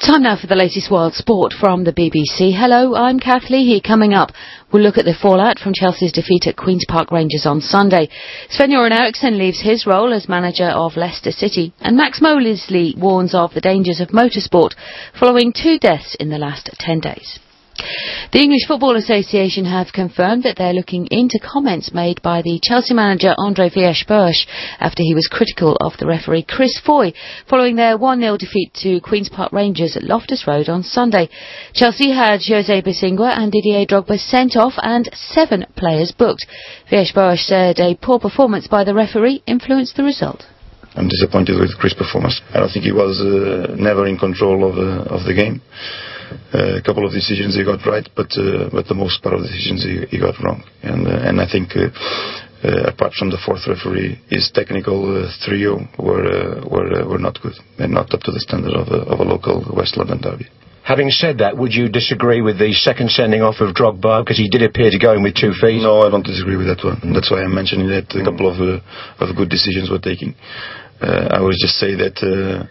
Time now for the latest world sport from the BBC. Hello, I'm Kath Leahy. Coming up, we'll look at the fallout from Chelsea's defeat at Queen's Park Rangers on Sunday. Sven-Göran Eriksson leaves his role as manager of Leicester City, and Max Molesley warns of the dangers of motorsport following 2 deaths in the last 10 days. The English Football Association have confirmed that they're looking into comments made by the Chelsea manager Andre Villas-Boas after he was critical of the referee Chris Foy following their 1-0 defeat to Queen's Park Rangers at Loftus Road on Sunday. Chelsea had Jose Bosingwa and Didier Drogba sent off and 7 players booked. Villas-Boas said a poor performance by the referee influenced the result. I'm disappointed with Chris' performance. I don't think he was never in control of the game. A couple of decisions he got right, but the most part of the decisions he got wrong. And I think, apart from the fourth referee, his technical trio were not good and not up to the standard of a local West London derby. Having said that, would you disagree with the second sending off of Drogba, because he did appear to go in with 2 feet? No, I don't disagree with that one. That's why I'm mentioning that a couple of good decisions were taken. I would just say that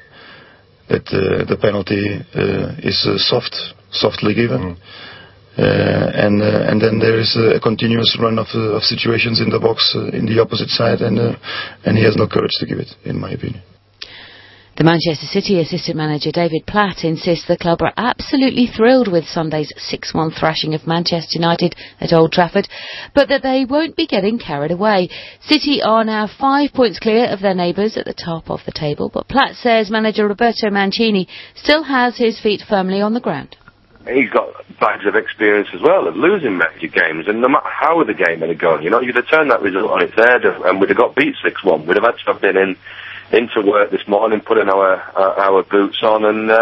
the penalty is softly given, and then there is a continuous run of situations in the box in the opposite side, and he has no courage to give it, in my opinion. The Manchester City assistant manager David Platt insists the club are absolutely thrilled with Sunday's 6-1 thrashing of Manchester United at Old Trafford, but that they won't be getting carried away. City are now 5 points clear of their neighbours at the top of the table, but Platt says manager Roberto Mancini still has his feet firmly on the ground. He's got bags of experience as well of losing major games, and no matter how the game had gone, you'd have turned that result on its head and we'd have got beat 6-1. We'd have had to have been into work this morning, putting our boots on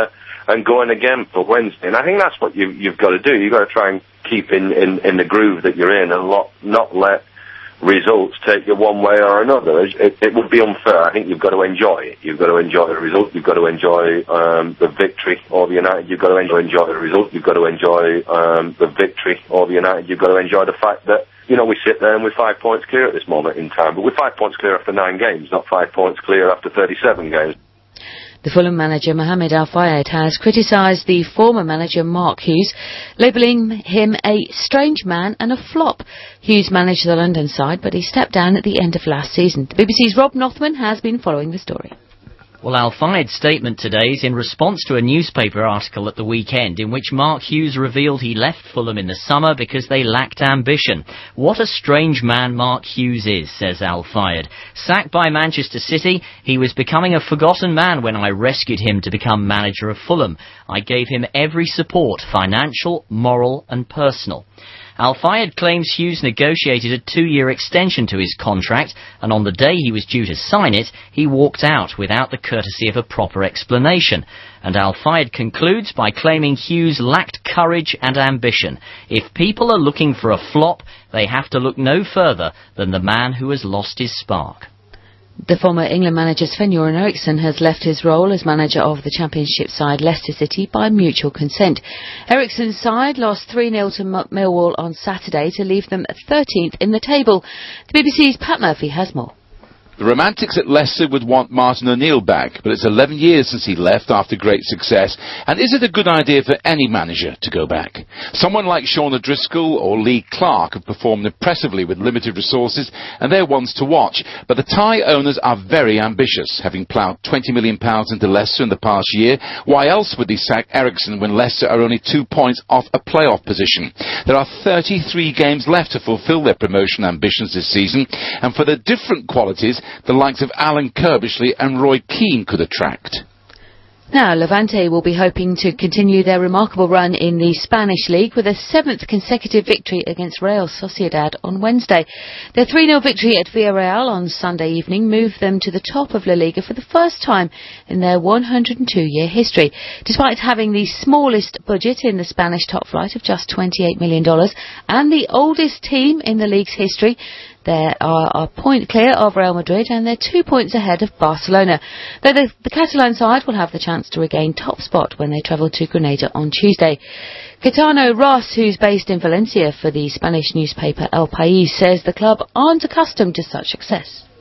and going again for Wednesday. And I think that's what you've got to do. You've got to try and keep in the groove that you're in and not let results take you one way or another. It would be unfair. I think you've got to enjoy it. You've got to enjoy the result. You've got to enjoy the victory over United. You've got to enjoy the result. You've got to enjoy the victory over United. You've got to enjoy the fact that, we sit there and we're 5 points clear at this moment in time. But we're 5 points clear after 9 games, not 5 points clear after 37 games. The Fulham manager Mohamed Al Fayed has criticised the former manager Mark Hughes, labelling him a strange man and a flop. Hughes managed the London side, but he stepped down at the end of last season. The BBC's Rob Nothman has been following the story. Well, Al Fayed's statement today is in response to a newspaper article at the weekend in which Mark Hughes revealed he left Fulham in the summer because they lacked ambition. What a strange man Mark Hughes is, says Al Fayed. Sacked by Manchester City, he was becoming a forgotten man when I rescued him to become manager of Fulham. I gave him every support, financial, moral and personal. Al Fayed claims Hughes negotiated a 2-year extension to his contract, and on the day he was due to sign it, he walked out without the courtesy of a proper explanation. And Al Fayed concludes by claiming Hughes lacked courage and ambition. If people are looking for a flop, they have to look no further than the man who has lost his spark. The former England manager Sven-Göran Eriksson has left his role as manager of the Championship side Leicester City by mutual consent. Eriksson's side lost 3-0 to Millwall on Saturday to leave them 13th in the table. The BBC's Pat Murphy has more. The Romantics at Leicester would want Martin O'Neill back, but it's 11 years since he left after great success. And is it a good idea for any manager to go back? Someone like Sean O'Driscoll or Lee Clark have performed impressively with limited resources, and they're ones to watch. But the Thai owners are very ambitious, having ploughed £20 million into Leicester in the past year. Why else would they sack Eriksson when Leicester are only 2 points off a playoff position? There are 33 games left to fulfil their promotion ambitions this season, and for the different qualities the likes of Alan Kirbishley and Roy Keane could attract. Now, Levante will be hoping to continue their remarkable run in the Spanish League with a 7th consecutive victory against Real Sociedad on Wednesday. Their 3-0 victory at Villarreal on Sunday evening moved them to the top of La Liga for the first time in their 102-year history. Despite having the smallest budget in the Spanish top flight of just $28 million and the oldest team in the league's history, they are a point clear of Real Madrid and they're 2 points ahead of Barcelona. Though the Catalan side will have the chance to regain top spot when they travel to Granada on Tuesday. Gaetano Ross, who's based in Valencia for the Spanish newspaper El País, says the club aren't accustomed to such success.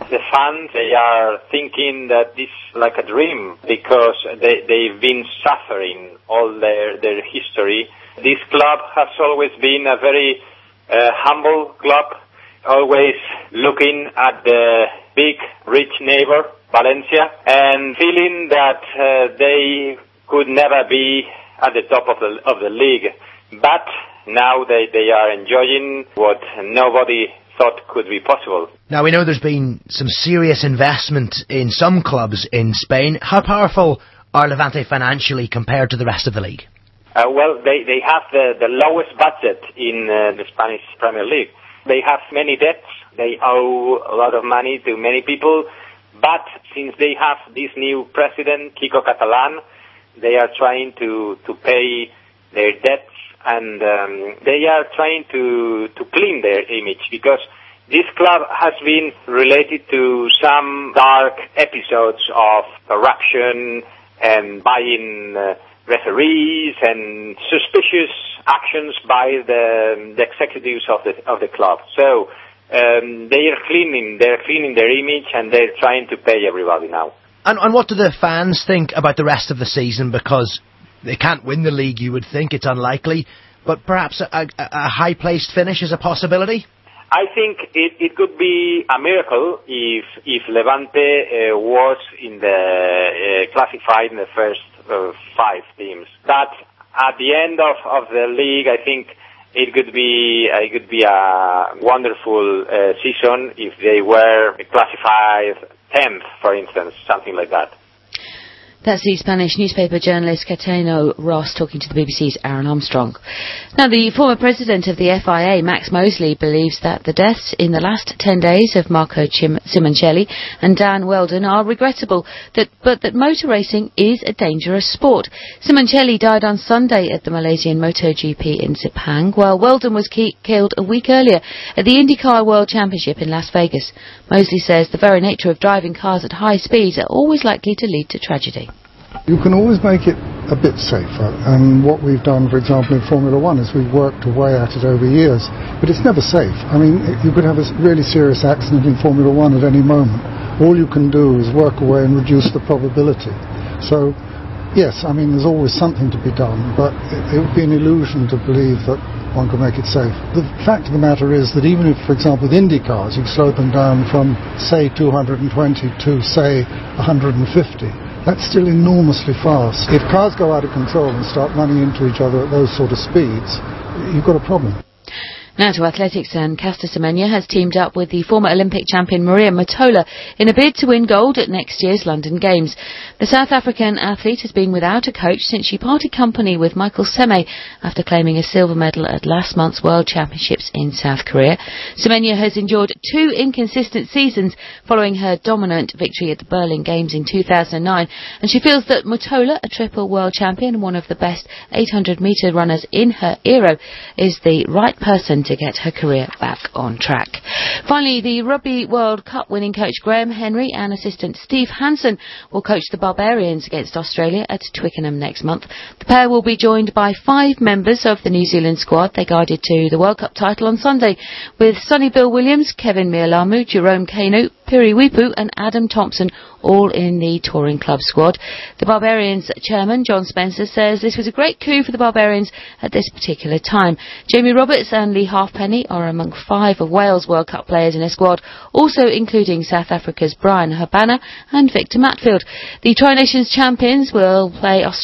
The fans, they are thinking that this is like a dream because they've been suffering all their history. This club has always been a very humble club, always looking at the big, rich neighbor, Valencia, and feeling that they could never be at the top of the league. But now they are enjoying what nobody thought could be possible. Now, we know there's been some serious investment in some clubs in Spain. How powerful are Levante financially compared to the rest of the league? Well, they have the lowest budget in the Spanish Premier League. They have many debts. They owe a lot of money to many people. But since they have this new president, Quico Catalán, they are trying to pay their debts, and they are trying to clean their image, because this club has been related to some dark episodes of corruption and buying referees and suspicious actions by the executives of the club. So they are cleaning their image, and they're trying to pay everybody now. And what do the fans think about the rest of the season? Because they can't win the league, you would think. It's unlikely. But perhaps a high-placed finish is a possibility? I think it could be a miracle if Levante was in the classified in the first 5 teams. But at the end of the league, I think it could be a wonderful season if they were classified 10th, for instance, something like that. That's the Spanish newspaper journalist Caetano Ross talking to the BBC's Aaron Armstrong. Now, the former president of the FIA, Max Mosley, believes that the deaths in the last 10 days of Marco Simoncelli and Dan Wheldon are regrettable, but that motor racing is a dangerous sport. Simoncelli died on Sunday at the Malaysian MotoGP in Sepang, while Wheldon was killed a week earlier at the IndyCar World Championship in Las Vegas. Mosley says the very nature of driving cars at high speeds are always likely to lead to tragedy. You can always make it a bit safer, and what we've done, for example, in Formula One is we've worked away at it over years, but it's never safe. I mean, you could have a really serious accident in Formula One at any moment. All you can do is work away and reduce the probability. So, yes, I mean, there's always something to be done, but it would be an illusion to believe that one can make it safe. The fact of the matter is that even if, for example, with Indy cars, you've slowed them down from, say, 220 to, say, 150, that's still enormously fast. If cars go out of control and start running into each other at those sort of speeds, you've got a problem. Now to athletics, and Caster Semenya has teamed up with the former Olympic champion Maria Matola in a bid to win gold at next year's London Games. The South African athlete has been without a coach since she parted company with Michael Seme after claiming a silver medal at last month's World Championships in South Korea. Semenya has endured 2 inconsistent seasons following her dominant victory at the Berlin Games in 2009, and she feels that Matola, a triple world champion and one of the best 800-metre runners in her era, is the right person to get her career back on track. Finally, the Rugby World Cup winning coach Graham Henry and assistant Steve Hansen will coach the Barbarians against Australia at Twickenham next month. The pair will be joined by 5 members of the New Zealand squad they guided to the World Cup title on Sunday, with Sonny Bill Williams, Kevin Mialamu, Jerome Kainu, Piri Wipu and Adam Thompson all in the touring club squad. The Barbarians chairman, John Spencer, says this was a great coup for the Barbarians at this particular time. Jamie Roberts and Lee Halfpenny are among 5 of Wales World Cup players in a squad, also including South Africa's Brian Habana and Victor Matfield. The Tri-Nations champions will play Australia